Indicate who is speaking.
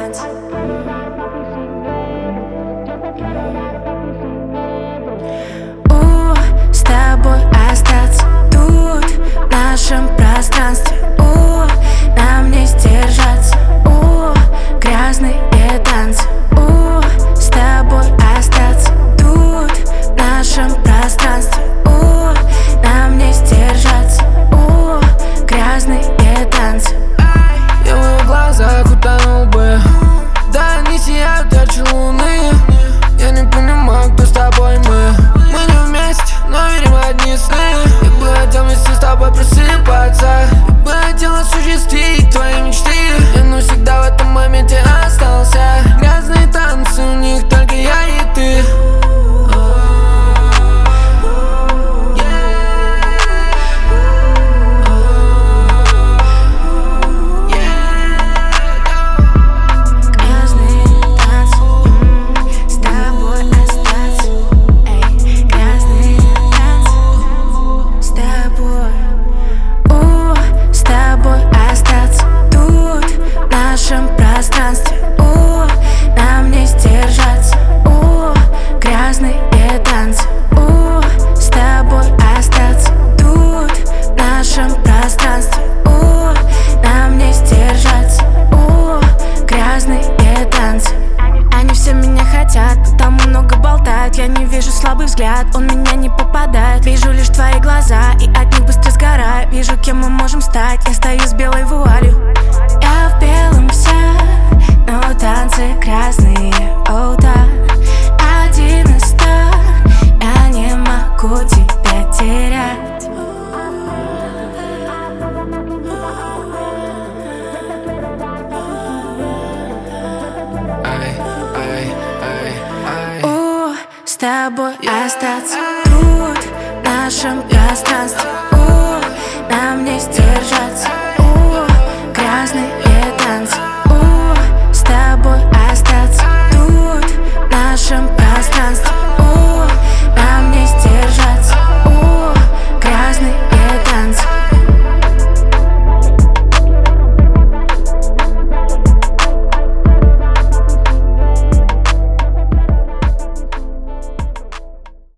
Speaker 1: танцы. С тобой остаться тут, в нашем пространстве. Нам не сдержаться. Грязные танцы. С тобой остаться тут, в нашем пространстве. Нам не сдержаться. Грязные танцы.
Speaker 2: Я в его глазах утонул бы, да они сияют ярче луны. Я не понимаю, кто с тобой мы. Мы не вместе, но верим в одни сны. Я бы хотел вместе с тобой просыпаться. Я бы хотел осуществить твои мечты. Я навсегда в этом моменте остался. Грязные танцы, у них только я и ты.
Speaker 1: Пространстве. Нам не сдержаться. Грязные танцы. С тобой остаться тут, в нашем пространстве. Нам не сдержаться. Грязные танцы. Они все меня хотят, потому много болтают. Я не вижу слабый взгляд, он меня не попадает. Вижу лишь твои глаза, и от них быстро сгораю. Вижу, кем мы можем стать, я стою с белой вуалью. Я в белом вся, но танцы грязные, о да. 1 из 100, я не могу тебя терять. С тобой остаться тут, в нашем пространстве. Нам не